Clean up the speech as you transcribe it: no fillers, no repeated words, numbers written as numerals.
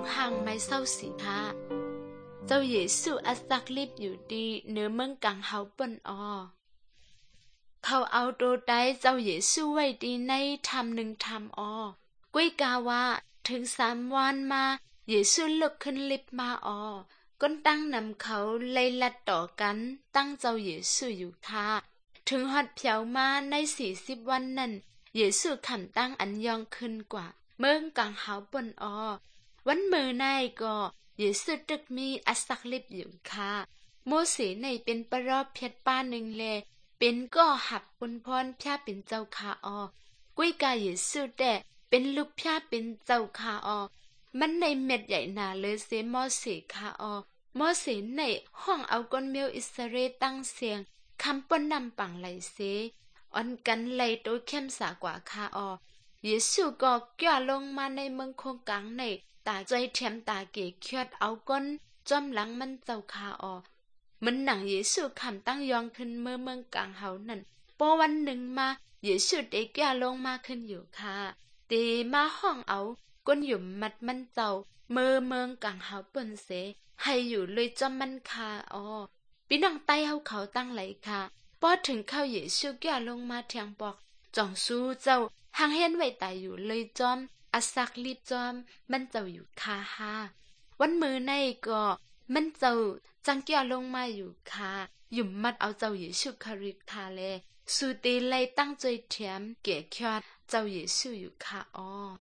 ห่างไม่เศร้าสีค่ะเจ้าเยซูอัสักลิบอยู่ดีเนื้อเมืองกังเฮาเปิ้นออเขาเอาโตได้เจ้าเยซูไว้ดีในทำหนึ่งทำกุ้ยกาว่าถึง3 วันมาเยซูลุกขึ้นลิบมาก้นตั้งนำเขาไล่ลัดต่อกันตั้งเจ้าเยซูอยู่ค่ะถึงฮอดเพียวมาใน40 วันนั้นเยซูขำตั้งอันยองขึ้นกว่าเมืองกังเฮาปนวันมือในก็เยซูตึกมีอัสักลิบอยู่ค่ะโมเสในเป็นประรอบเพียดป้าหนึ่งแลเป็นก็หับปุนพรพระเป็นเจ้าค่ะกุ้ยกาเยซูแต่เป็นลูกพระเป็นเจ้าค่ะมันในเม็ดใหญ่หนาเลยเสมอเสค่ะมอเสในห้องเอาก้นเมียวอิสราเอลตั้งเสียงคำป้นนำปังไหลเสอ่อนกันไหลโตเข้มสากว่าค่ะเยซูก็แก่ลงมาในเมืองคงกลางในตาใจเทียมตาเกเคียดเอาก้นจอมหลังมันเจ้าค่ะมันหนังเยซูคำตั้งยองขึ้นเมืองกลางเฮานั่นพอวันหนึ่งมาเยซูได้แก่ลงมาขึ้นอยู่ค่ะเดมาห้องเอาก้นหยุ่มมัดมันเจ้าเมืองกลางเฮาเปิ้นเสให้อยู่เลยจอมมันค่ะพี่น้องไต้เฮาเขาตั้งไหลค่ะพอถึงเข้าเยซูแก่ลงมาเทียงปอกจ่องสู้เจ้าหางเห็นไว้ตายอยู่เลยจอมอาสักรีบจอมมันเจ้าอยู่ค่ะวันมือในก็มันเจ้าจังแก่ลงมาอยู่ค่ะหยุ่มมัดเอาเจ้าเยซูคริสต์ค่ะแลสุตีไลตั้งใจเทียมเก๋ยอดเจ้าเยซูอยู่ค่ะ